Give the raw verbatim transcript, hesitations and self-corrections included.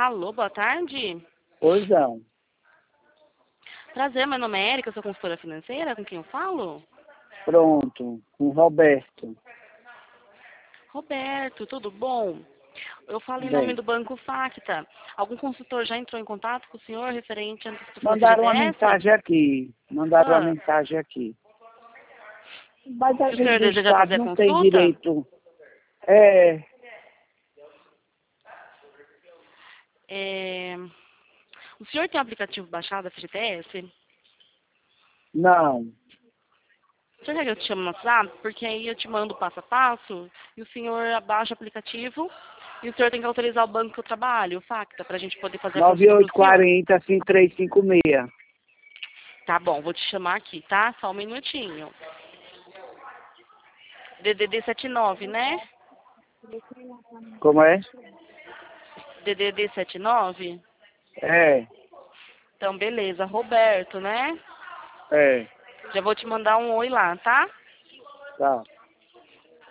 Alô, boa tarde. Pois não. Prazer, meu nome é Érica, eu sou consultora financeira, com quem eu falo? Pronto, com Roberto. Roberto, tudo bom? Eu falo em nome Bem, do Banco Facta. Algum consultor já entrou em contato com o senhor referente à antecipação do mandaram uma F G T S? mensagem aqui. Mandaram uma Ah, mensagem aqui. Mas a o gente senhor do deseja Estado fazer a não tem consulta? direito. É, É... O senhor tem o aplicativo baixado da F G T S? não. O senhor quer que eu te chame no WhatsApp? Porque aí eu te mando passo a passo e o senhor abaixa o aplicativo e o senhor tem que autorizar o banco que eu trabalho, o Facta, para a gente poder fazer a nove consulta para oito o senhor. quatro zero, cinco três cinco seis. Tá bom, vou te chamar aqui, tá? Só um minutinho. D D D setenta e nove, né? Como é? D D D setenta e nove? É, Então, beleza. Roberto, né? é. Já vou te mandar um oi lá, tá? Tá.